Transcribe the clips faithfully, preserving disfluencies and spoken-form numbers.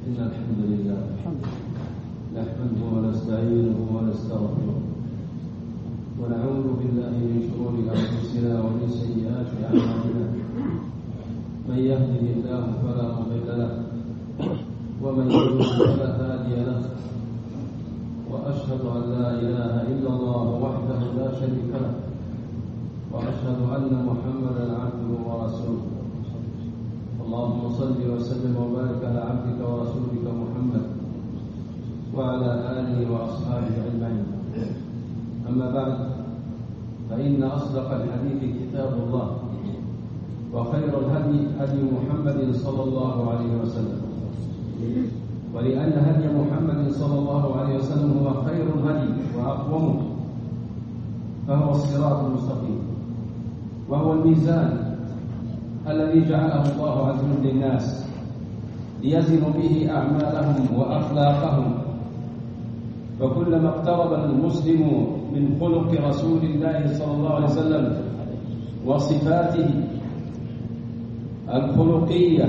إن الحمد لله نحمده ونستعينه ونستغفره ونعوذ بالله من شرور أنفسنا ومن سيئات أعمالنا. من يهده الله فلا مضل له ومن يضلل فلا هادي له، وأشهد أن لا إله إلا الله وحده لا شريك له، وأشهد أن محمدا عبده ورسوله. اللهم صل وسلم وبارك على عبدك ورسولك محمد وعلى آله وأصحابه أجمعين. أما بعد، فإن أصدق الحديث كتاب الله، وخير الهدي هدي محمد صلى الله عليه وسلم. ولأن هدي محمد صلى الله عليه وسلم هو خير الهدي وأقومه، فهو الصراط المستقيم، وهو الميزان الذي جعله الله عز وجل للناس ليزن به أعمالهم وأخلاقهم. فكلما اقترب المسلم من خلق رسول الله صلى الله عليه وسلم وصفاته الخلقية،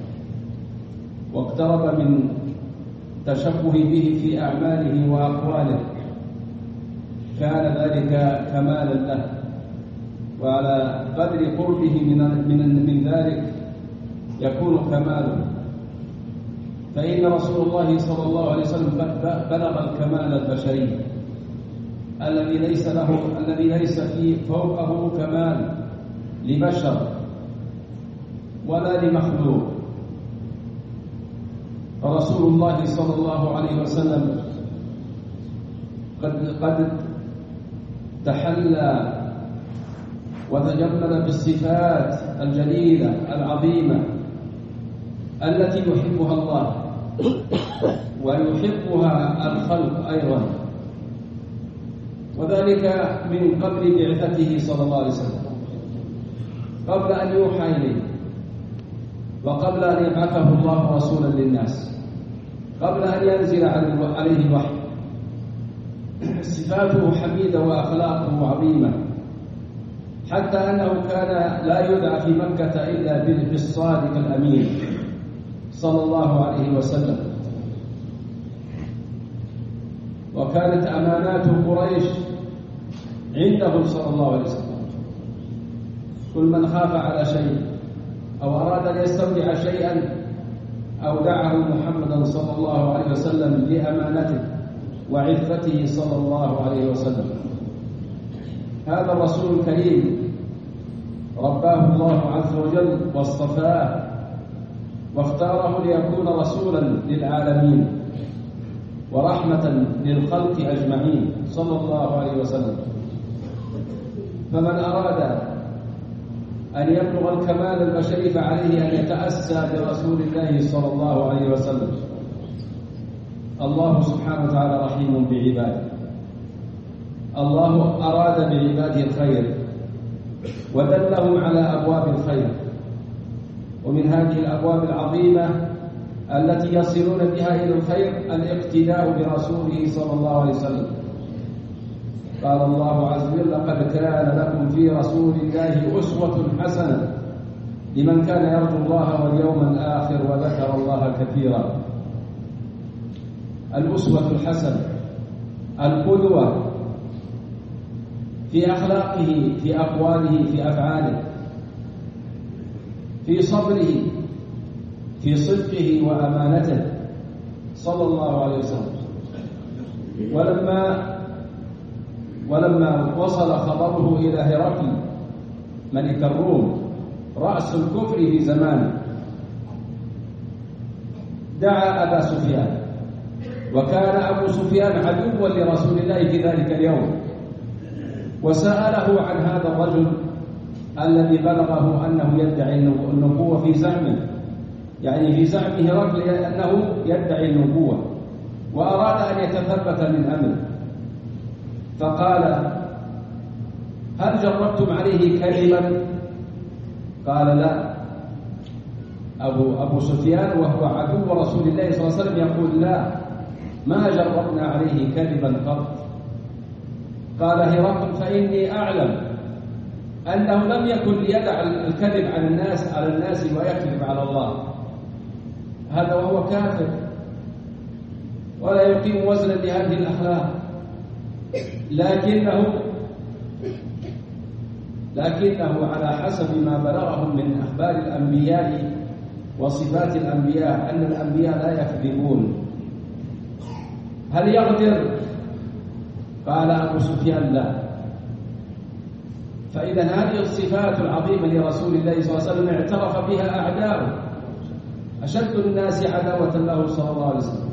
واقترب من تشبه به في أعماله وأقواله، كان ذلك كمالا له. وعلى قدر قربه من من من ذلك يكون كماله. فإن رسول الله صلى الله عليه وسلم قد بلغ الكمال البشري الذي ليس له الذي ليس فيه فوقه كمال لبشر ولا لمخلوق. فرسول الله صلى الله عليه وسلم قد قد تحلى وتجمل بالصفات الجليلة العظيمة التي يحبها الله ويحبها الخلق أيضا، وذلك من قبل بعثته صلى الله عليه وسلم، قبل أن يوحى إليه، وقبل أن يبعثه الله رسولا للناس، قبل أن ينزل عليه الوحي. صفاته حميدة وأخلاقه عظيمة، حتى أنه كان لا يدعى في مكة إلا بالصادق الأمين صلى الله عليه وسلم. وكانت أمانات قريش عنده صلى الله عليه وسلم. كل من خاف على شيء أو أراد أن يستودع شيئا أودعه محمدا صلى الله عليه وسلم لأمانته وعفته صلى الله عليه وسلم. هذا الرسول الكريم رباه الله عز وجل واصطفاه واختاره ليكون رسولا للعالمين ورحمة للخلق أجمعين صلى الله عليه وسلم. فمن أراد أن يبلغ الكمال البشري فعليه أن يتأسى برسول الله صلى الله عليه وسلم. الله سبحانه وتعالى رحيم بعباده. الله أراد بعباده الخير ودلهم على أبواب الخير، ومن هذه الأبواب العظيمة التي يصلون بها إلى الخير الاقتداء برسوله صلى الله عليه وسلم. قال الله عز وجل: لقد كان لكم في رسول الله أسوة حسنة لمن كان يرجو الله واليوم الآخر وذكر الله كثيرا. الأسوة الحسنة، القدوة في أخلاقه، في أقواله، في أفعاله، في صبره، في صدقه وأمانته صلى الله عليه وسلم. ولما ولما وصل خبره إلى هرقل ملك الروم رأس الكفر في زمانه، دعا أبا سفيان، وكان أبو سفيان عدوا لرسول الله في ذلك اليوم، وسأله عن هذا الرجل الذي بلغه أنه يدعي النبوة في زعمه، يعني في زعم هرقل أنه يدعي النبوة، وأراد أن يتثبت من أمره. فقال: هل جربتم عليه كذبا؟ قال: لا. أبو, أبو سفيان وهو عدو رسول الله صلى الله عليه وسلم يقول: لا، ما جربنا عليه كذبا قط. قال هرقل: فإني أعلم أنه لم يكن ليدع الكذب على الناس على الناس ويكذب على الله، هذا وهو كافر ولا يقيم وزنا لهذه الأخلاق، لكنه لكنه على حسب ما بلغهم من أخبار الأنبياء وصفات الأنبياء أن الأنبياء لا يكذبون. هل يغدر؟ قال أبو سفيان لا. فإذا هذه الصفات العظيمة لرسول الله صلى الله عليه وسلم اعترف بها أعداؤه، أشد الناس عداوة له صلى الله عليه وسلم.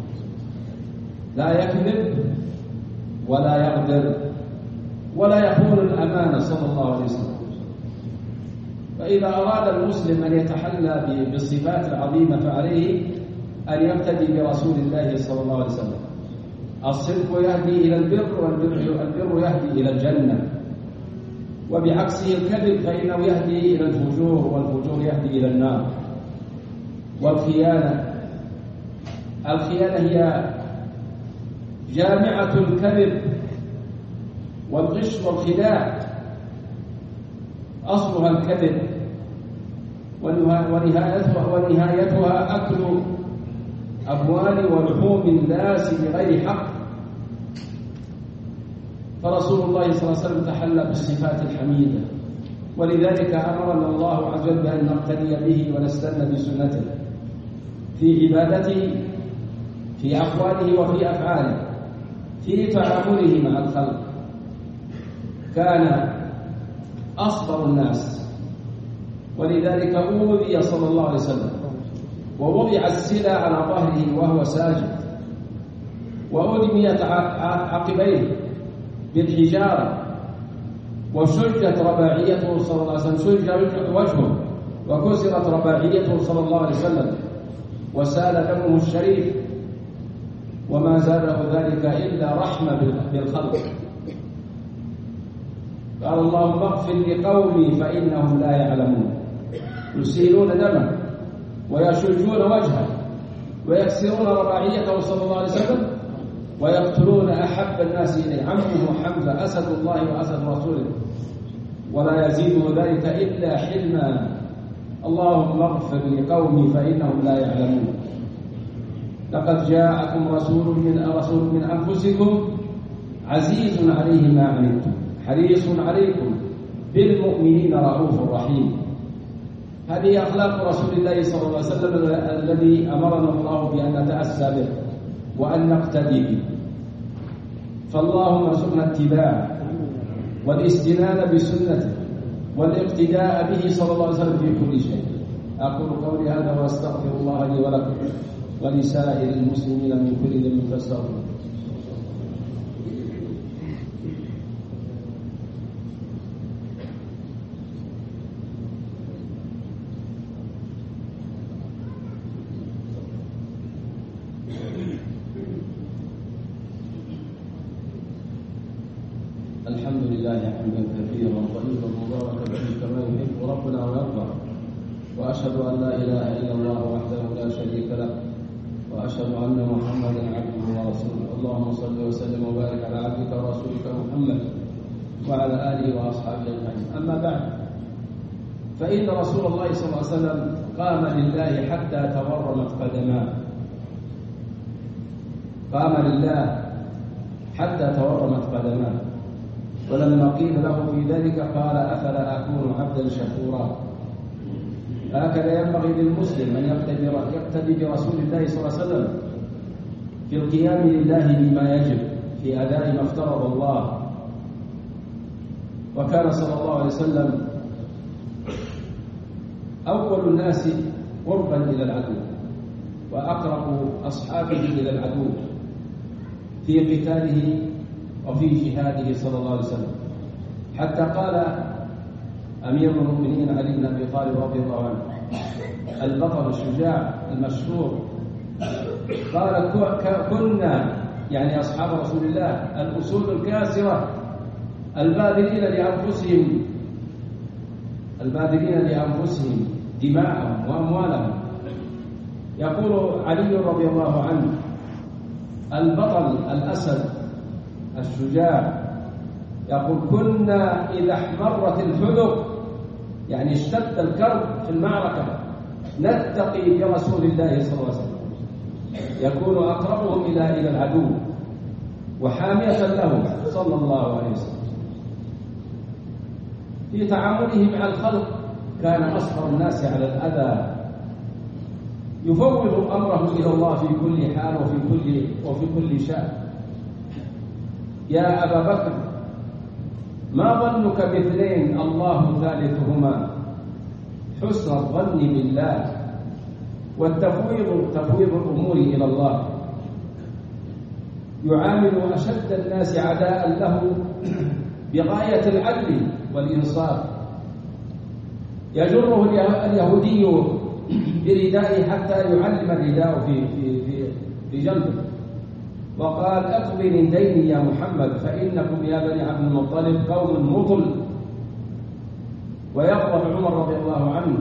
لا يكذب ولا يغدر ولا يخون الأمانة صلى الله عليه وسلم. فإذا أراد المسلم أن يتحلى بالصفات العظيمة فعليه أن يقتدي برسول الله صلى الله عليه وسلم. الصدق يهدي إلى البر والبر يهدي إلى الجنة، وبعكسه الكذب فإنه يهدي إلى الفجور والفجور يهدي إلى النار. والخيانة الخيانة هي جامعة الكذب والغش والخداع، أصلها الكذب ونهايتها, ونهايتها أكل أموال ولحوم الناس بغير حق. فرسول الله صلى الله عليه وسلم تحلى بالصفات الحميدة، ولذلك أمرنا الله عز وجل بأن نقتدي به ونستنى بسنته في عبادته، في أقواله وفي أفعاله، في تعامله مع الخلق. كان أصبر الناس، ولذلك أوذي صلى الله عليه وسلم ووضع السلة على ظهره وهو ساجد، وأدميت عقبيه بالحجارة، وشجت رباعيته صلى الله عليه وسلم، شج وجهه وكسرت رباعيته صلى الله عليه وسلم وسال دمه الشريف، وما زاده ذلك إلا رحمة بالخلق. قال اللهم اغفر لقومي فإنهم لا يعلمون. يسيلون دمه ويشجون وجهه ويكسرون رباعيته صلى الله عليه وسلم ويقتلون أحب الناس إليه عمه حمزة أسد الله وأسد رسوله، ولا يزيده ذلك إلا حلما. اللهم اغفر لقومي فإنهم لا يعلمون. لقد جاءكم رسول من رسول من أنفسكم عزيز عليه ما عنتم حريص عليكم بالمؤمنين رؤوف رحيم. هذه أخلاق رسول الله صلى الله عليه وسلم الذي أمرنا الله بأن نتأسى به وأن نقتدي به. فاللهم ارزقنا اتباعه والاستنان بسنته والاقتداء به صلى الله عليه وسلم في كل شيء. أقول قولي هذا وأستغفر الله لي ولكم ولسائر المسلمين من كل ذنب فاستغفروه. الحمد لله حمدا كثيرا طيبا مباركا فيه كما يحب ربنا ويرضى، واشهد ان لا اله الا الله وحده لا شريك له، واشهد ان محمدا عبده ورسوله. اللهم صل وسلم وبارك على عبدك ورسولك محمد وعلى اله واصحابه اجمعين. اما بعد، فان رسول الله صلى الله عليه وسلم قام لله حتى تورمت قدماه، قام لله حتى تورمت قدماه. ولما قيل له في ذلك قال أفلا أكون عبدا شكورا. هكذا ينبغي للمسلم أن يقتدي برسول الله صلى الله عليه وسلم في القيام لله بما يجب في أداء ما افترض الله. وكان صلى الله عليه وسلم أول الناس قربا إلى العدو وأقرب أصحابه إلى العدو في قتاله وفي جهاده صلى الله عليه وسلم، حتى قال أمير المؤمنين علي بن أبي طالب رضي الله عنه البطل الشجاع المشهور، قال كنا يعني أصحاب رسول الله الأسود الكاسرة الباذلين لأنفسهم الباذلين لأنفسهم دماءهم وأموالهم. يقول علي رضي الله عنه البطل الأسد الشجاع، يقول كنا إذا احمرت الحدق يعني اشتد الكرب في المعركة نتقي برسول الله صلى الله عليه وسلم يكون أقربهم إلى إلى العدو وحامية له صلى الله عليه وسلم. في تعامله مع الخلق كان أصبر الناس على الأذى، يفوض أمره إلى الله في كل حال وفي كل وفي كل شأن. يا أبا بكر ما ظنك باثنين الله ثالثهما، حسن الظن بالله والتفويض تفويض الأمور إلى الله. يعامل أشد الناس عداء له بغاية العدل والإنصاف. يجره اليهودي بردائه حتى يعلم الرداء في في في في جنبه، وقال اقضي من ديني يا محمد فإنكم يا بني عبد المطلب قوم مطل. ويغضب عمر رضي الله عنه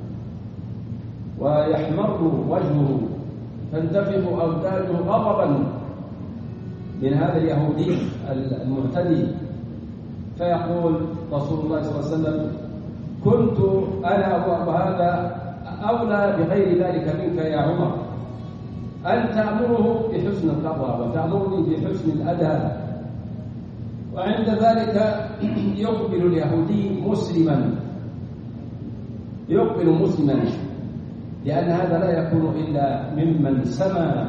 ويحمر وجهه تنتفخ أوداجه غضبا من هذا اليهودي المعتدي، فيقول رسول الله صلى الله عليه وسلم كنت أنا وهذا أولى بغير ذلك منك يا عمر، أن تأمره بحسن القضاء وتأمرني بحسن الأداء. وعند ذلك يقبل اليهودي مسلما يقبل مسلما لأن هذا لا يكون إلا ممن سمى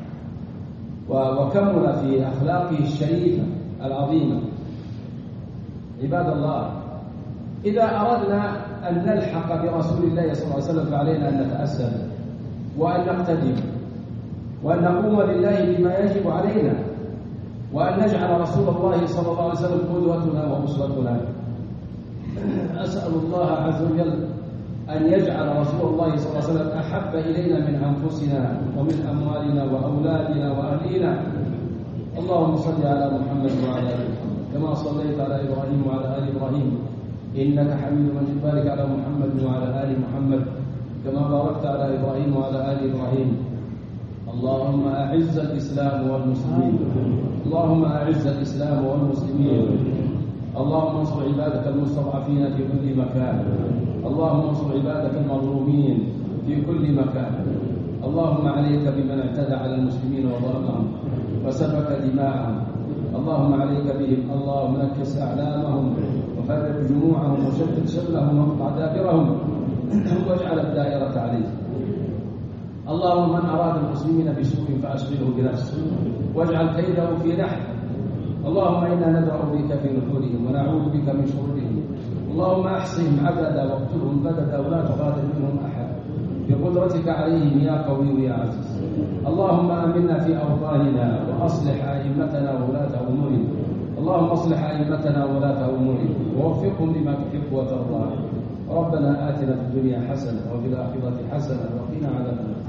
وكمل في أخلاقه الشريفة العظيمة. عباد الله، إذا أردنا أن نلحق برسول الله صلى الله عليه وسلم فعلينا أن نتأسى وأن نقتدي وأن نقوم لله بما يجب علينا، وأن نجعل رسول الله صلى الله عليه وسلم قدوتنا وأسوتنا. أسأل الله عز وجل أن يجعل رسول الله صلى الله عليه وسلم أحب إلينا من أنفسنا ومن أموالنا وأولادنا وأهلنا. اللهم صل على محمد وعلى آل محمد كما صليت على إبراهيم وعلى آل إبراهيم إنك حميد مجيد. بارك على محمد وعلى آل محمد كما باركت على إبراهيم وعلى آل إبراهيم. اللهم أعز الإسلام والمسلمين اللهم أعز الإسلام والمسلمين. اللهم انصر عبادك المستضعفين في كل مكان. اللهم انصر عبادك المظلومين في كل مكان. اللهم عليك بمن اعتدى على المسلمين وظلمهم وسفك دماءهم. اللهم عليك بهم. اللهم نكس أعلامهم وفرق جموعهم وشتت شملهم واقطع دابرهم واجعل الدائرة عليهم. اللهم من أراد المسلمين بسوء فأشغله بنفسه واجعل كيده في نحره. اللهم إنا ندرأ بك في نحورهم ونعوذ بك من شرورهم. اللهم أحصهم عددا واقتلهم بددا ولا تغادر منهم أحد بقدرتك عليهم يا قوي يا عزيز. اللهم آمنا في أوطاننا وأصلح أئمتنا وولاة أمورنا. اللهم اصلح أئمتنا وولاة أمورنا ووفقهم لما تحب وترضى. ربنا آتنا في الدنيا حسنة وفي الآخرة حسنة وقنا عذاب النار.